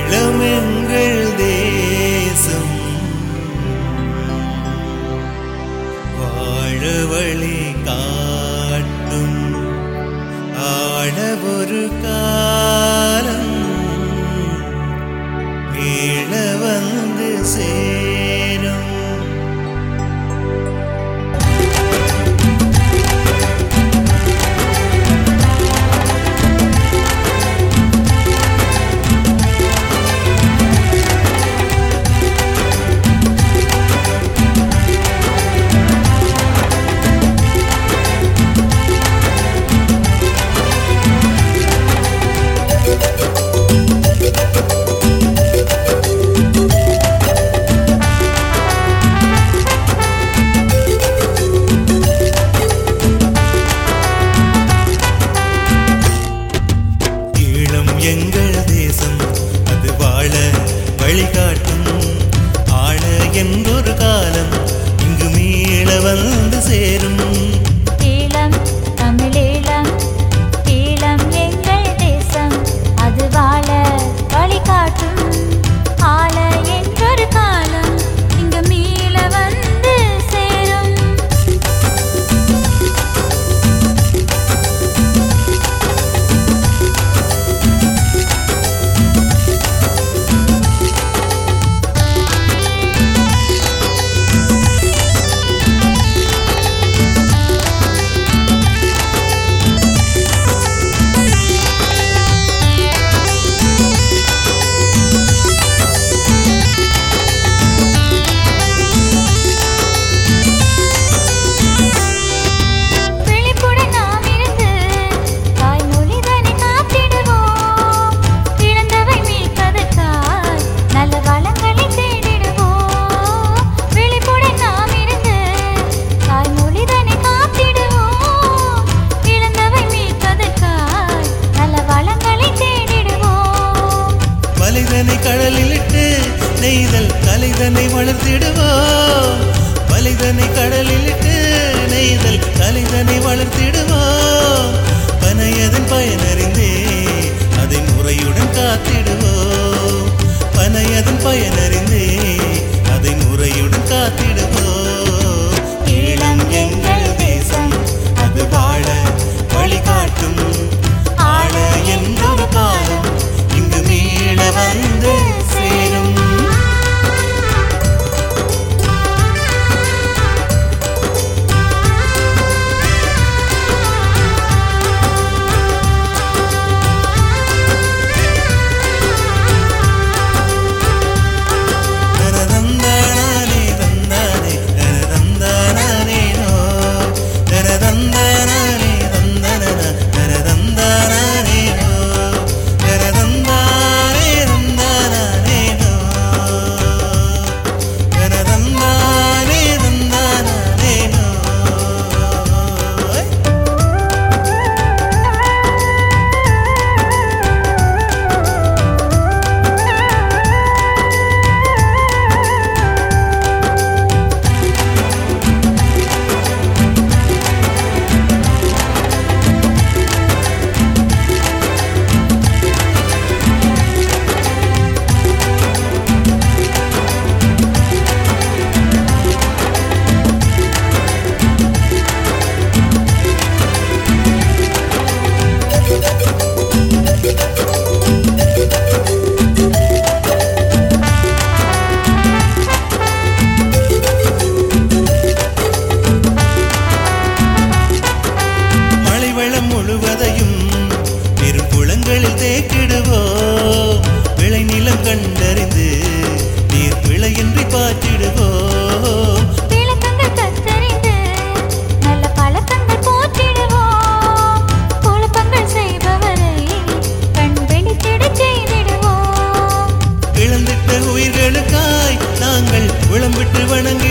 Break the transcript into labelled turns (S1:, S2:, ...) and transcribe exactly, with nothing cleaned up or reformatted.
S1: ஈழமெங்கள் தேசம் வாழ வழி காட்டும் ஆழ ஒரு காலம் மீள வந்து சேரும். எங்கள் தேசம் அது வாழ வழிகாட்டும் ஆழ என்றொரு காலம் இங்கு மீள வந்து சேரும்.
S2: ஈழம் தமிழீழம் ஈழம் எங்கள் தேசம் அது வாழ வழிகாட்டும் ஆழ என்றொரு காலம் இங்கு மீள வந்து சேரும்.
S1: கடலிலிட்டு நெய்தல் கலைதனை வளர்த்திடுவோம். வலைதனை கடலிலிட்டு நெய்தல் கலைதனை வளர்த்திடுவோம். பனையதன் பயனறிந்தே அதை முறையுடன் காத்திடுவோம். பனையதன் பயனறிந்தே அதை முறையுடன் காத்திடுவோம். ஈழம் எங்கள் தேசம் அது வாழ வழிகாட்டும் ஆழ என்றொரு காலம் இங்கு மீள வந்து சேரும். தரதந்தானே தந்தானே தரதந்தானே நோ தரதந்தானே தந்தனன தரதந்தானே நோ தரதந்தானே தந்தானே நோ தரதந்தானே தந்தானே நோ. மழை வெள்ளம் முழுவதையும் பெரும் குளங்களில் தேக்கிடுவோம். விளைநிலம் கண்டறிந்து நீர் பிழையின்றி பாய்ச்சிடுவோம்.
S2: விளக்கங்கள் கத்தறிந்து நல்ல பழக்கங்கள் போற்றிடுவோம். குழப்பங்கள் செய்பவரை கண் வெளித்திடச் செய்திடுவோம்.
S1: இழந்திட்ட உயிர்களுக்காய் நாங்கள் விளம்பிட்டு வணங்கி